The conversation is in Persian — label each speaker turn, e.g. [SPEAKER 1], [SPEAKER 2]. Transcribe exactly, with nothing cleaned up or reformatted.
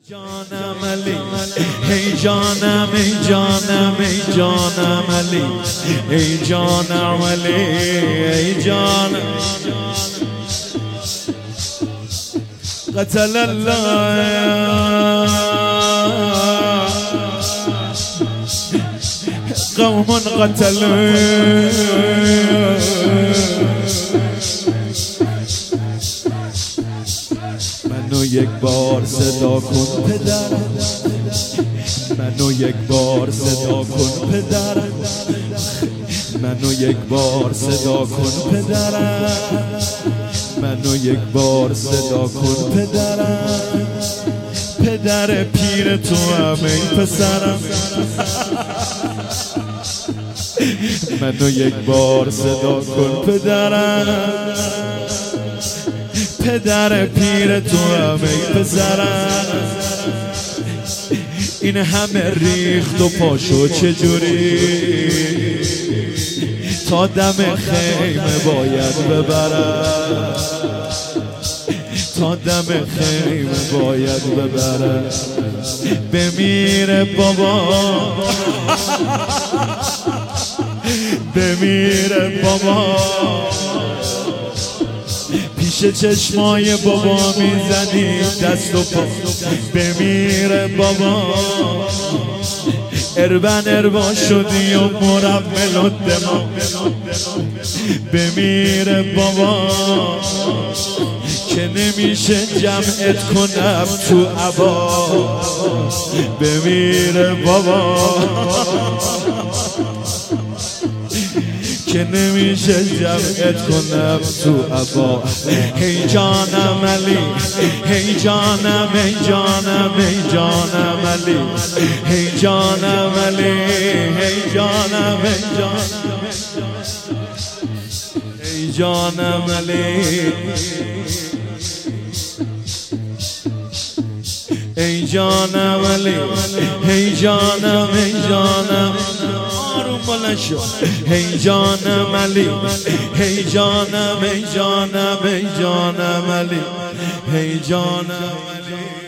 [SPEAKER 1] جانم علی ای جانم ای جانم ای جانم علی ای جانم علی ای جانم قتل الله قوم قتلوا منو یک بار صدا کن پدرم، منو یک بار صدا کن پدرم، منو یک بار صدا کن پدرم، منو یک بار صدا کن پدرم، پدر پیر تو هم ای پسرم. منو یک بار صدا کن پدرم، پدر پیر تو هم ای پسرم. این همه ریخت و پاشو چجوری تا دم خیمه باید ببرم، تا دم خیمه باید ببرم. بمیره بابا بمیره بابا، پیش چشمای بابا میزنی دست و پا. بمیره بابا اربن اربا شدی و مرمل و دما. بمیره بابا که نمیشه جمعت کنم تو عبا. بمیره بابا که نمیشه جمعت کنم تو عبا. ای جانم علی ای جانم ای جانم ای جانم علی ای جانم علی ای جانم ای جانم ای جانم علی ای جانم علی ای جانم ای جانم آروم بلند شو. ای جانم علی ای جانم ای جانم ای جانم علی ای جانم علی.